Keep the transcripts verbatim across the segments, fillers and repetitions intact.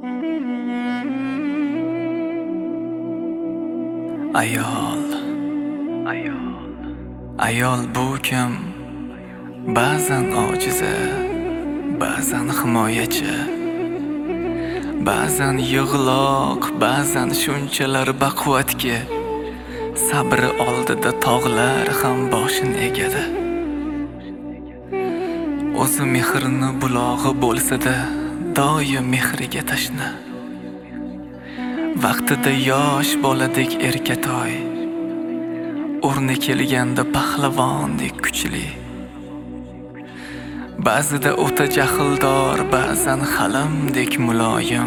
Ayol, ayol, ayol bu kim? Ba'zan ojiza, ba'zan himoyachi, ba'zan yig'loq, ba'zan shunchalar baquvvatki, sabri oldida tog'lar ham boshini egadi. O'zi mehrni bulog'i bo'lsa-da, doim mehriga tashna. Vaqtida yosh boladek erkatoy, o'rni kelganda pahlavondek kuchli. Ba'zida o'ta jahldor, ba'zan halimdek muloyim.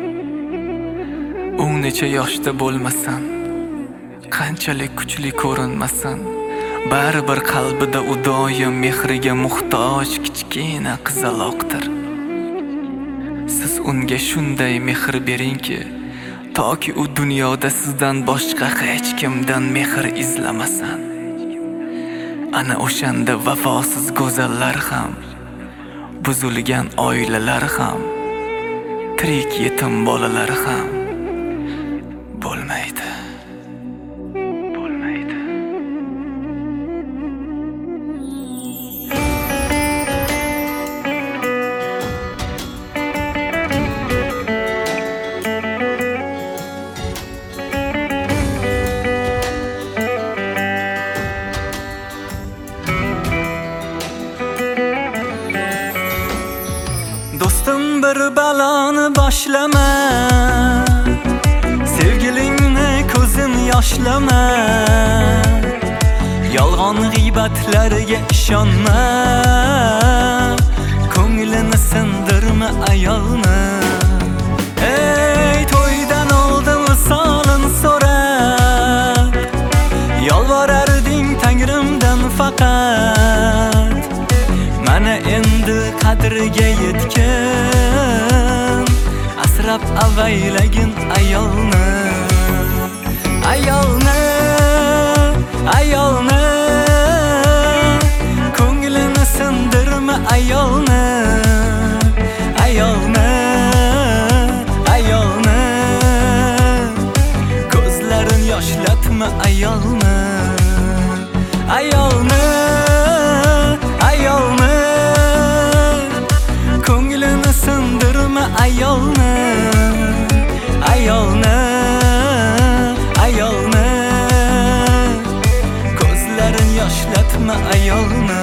U necha yoshda bo'lmasin, qanchalik kuchli ko'rinmasin, baribir qalbida u doim mehriga muhtoj kichkina qizaloqdir. Siz unga shunday mehr beringki, toki u dunyoda sizdan boshqa hech kimdan mehr izlamasin. Ana o'shanda vafosiz go'zallar ham, buzilgan oilalar ham, tirik yetim bolalar ham bo'lmaydi. Bo'lmaydi. Do'stim bir baloni boshlama, sevgilingni ko'zin yoshlama, yolg'on g'iybatlarga ishonma, ko'nglini sindirma ayolni. Ey to'ydan oldin misolin so'rab, yolvorarding Tangrimdan faqat. Mana endi qadriga yetgan, asrab avaylagin ayolni. Ayolni, ayolni, ko'nglini sindirma ayolni. Ayolni, ayolni, ko'zlarin yoshlatma ayolni. Ayolni, ayolni, ko'nglini sindirma ayolni. Ayolni, ayolni, ko'zlarin yoshlatma ayolni.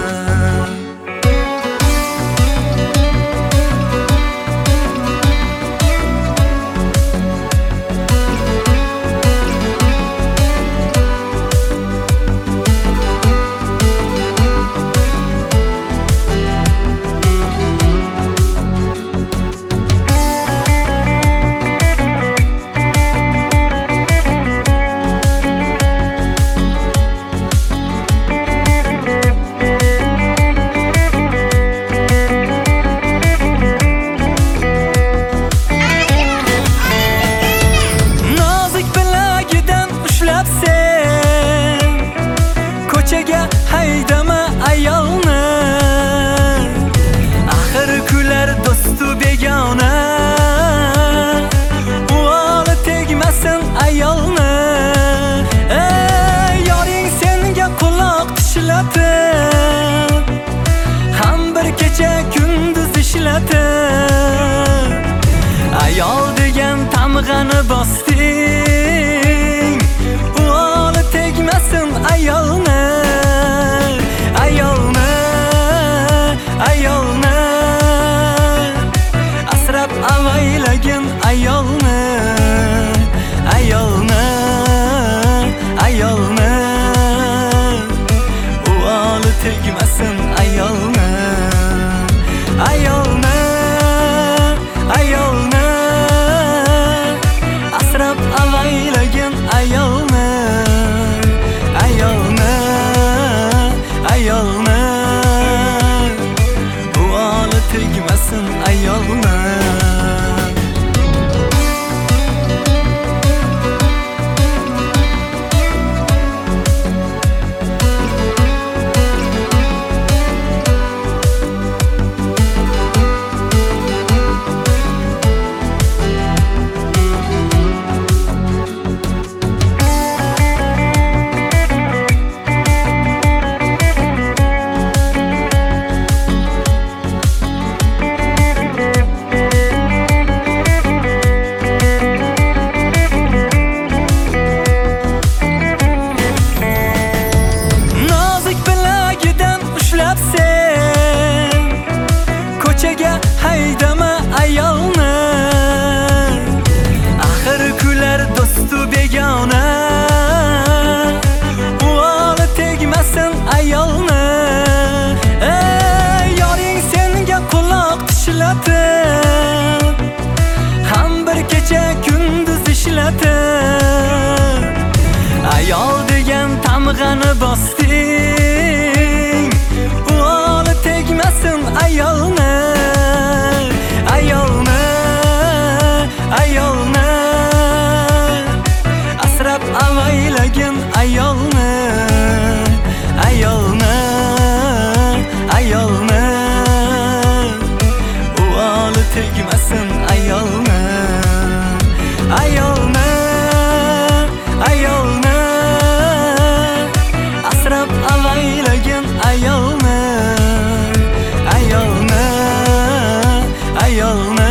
Haydama ayolni, axir kular do'stu begona. U oli tegmasin ayolni. Ey yoring senga quloq tishlatib, ham bir kecha kunduz ishlatib. Ayol degan tamg'ani bosding, u oli tegmasin ayolni. Ayolni, ayolni, asrab avaylagin ayolni. Ayolni, ayolni, u oli tegmasin ayolni. Ayolni, ayolni, asrab avaylagin ayolni. Ayolni, ayolni, bu oli tegmasin ayolni. nega haydama ayolni. Axir kular do'stu begona, uvoli tegmasin ayolni. Ey yoring senga quloq tishlatib, ham bir kecha kunduz ishlatib, ayol degan tamg'ani bosding, uvoli tegmasin ayolni. Ayolni, ayolni asrab avaylagin ayolni. Ayolni, ayolni uvoli tegmasin ayolni. Ayolni, ayolni asrab avaylagin ayolni. Ayolni, ayolni